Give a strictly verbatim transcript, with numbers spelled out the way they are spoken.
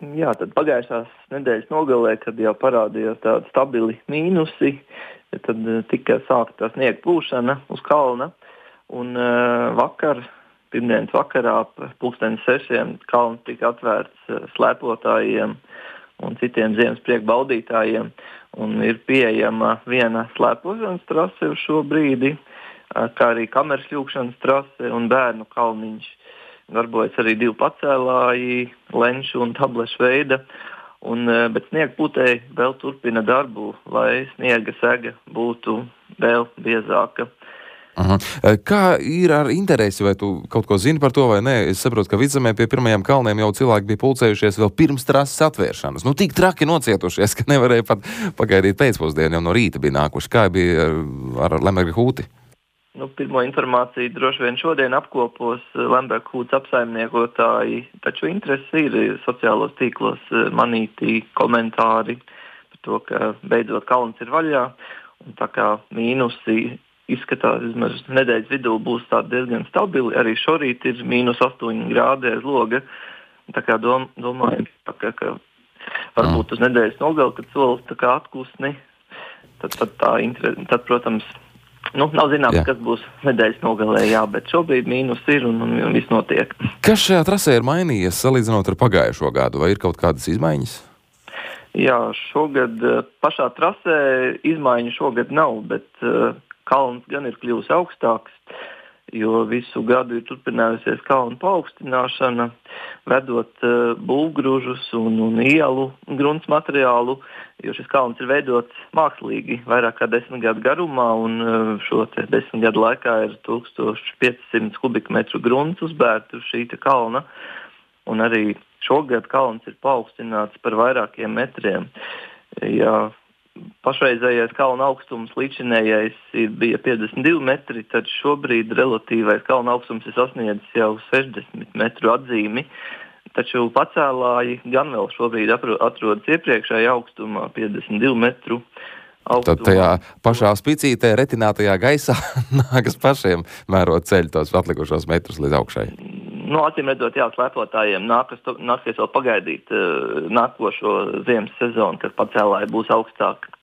Jā, tad pagājušās nedēļas nogalē, kad jau parādījās tādi stabili mīnusi, tad tika sākta sniega plūšana uz kalna. Un uh, vakar, pirmdienas vakarā, pulksteni sešiem, kalns tika atvērts uh, slēpotājiem un citiem ziemas prieku baudītājiem. Un ir pieejama viena slēpošanas trase uz šo brīdi, uh, kā arī kameras ļūkšanas trase un bērnu kalniņš. Darbojas arī divi pacēlāji, lenšu un tablešu veida, un, bet sniega putēji vēl turpina darbu, lai sniega sega būtu vēl biezāka. Aha. Kā ir ar interesi, vai tu kaut ko zini par to vai nē? Es saprotu, ka Vidzemē pie pirmajiem kalniem jau cilvēki bija pulcējušies vēl pirms trases atvēršanas. Nu, tik traki nocietušies, ka nevarēja pat pagaidīt pēcpusdienu, jau no rīta bija nākuši. Kā bija ar, ar Lemberga hūti? Nu, pirmo informāciju droši vien šodien apkopos Lemberga hūtas apsaimniekotāji, taču interesi ir sociālos tīklos manītī komentāri par to, ka beidzot kalns ir vaļā, un tā kā mīnusi izskatās, vismaz nedēļas vidū būs tādi diezgan stabili, arī šorīt ir mīnus astoņi grādi aiz loga, tā kā dom, domājam, ka, ka varbūt uz nedēļas nogali, kad solis tā kā atkusni, tad, tad tā interesi, tad, protams, Nu, nav zināms, jā. Kas būs nedēļas nogalē, jā, bet šobrīd mīnus ir un, un, un viss notiek. Kas šajā trasē ir mainījies salīdzinot ar pagājušo gadu? Vai ir kaut kādas izmaiņas? Jā, šogad pašā trasē izmaiņu šogad nav, bet uh, kalns gan ir kļuvis augstāks, jo visu gadu ir turpinājusies kalnu paaugstināšana, vedot uh, būvgrūžus un, un ielu grunts materiālu, jo šis kalns ir veidots mākslīgi vairāk kā desmit gadu garumā, un uh, šo te desmit gadu laikā ir tūkstoš piecsimt kubikmetru grunts uzbērti uz šī te kalna, un arī šogad kalns ir paaugstināts par vairākiem metriem. Ja pašreizējais kalna augstums līdzinējais bija piecdesmit divi metri, tad šobrīd relatīvais kalna augstums ir sasniedzis jau sešdesmit metru atzīmi, taču pacēlāji gan vēl šobrīd atrodas iepriekšējā augstumā piecdesmit divi metru augstumā. Tad tajā pašā spicītē, retinātajā gaisā nākas pašiem mērot ceļu tos atlikušos metrus līdz augšai. Nu, acīm redzot, jā, slēpotājiem nākas, nāksies vēl pagaidīt uh, nākošo ziemas sezonu, kad pacēlāji būs augstāk.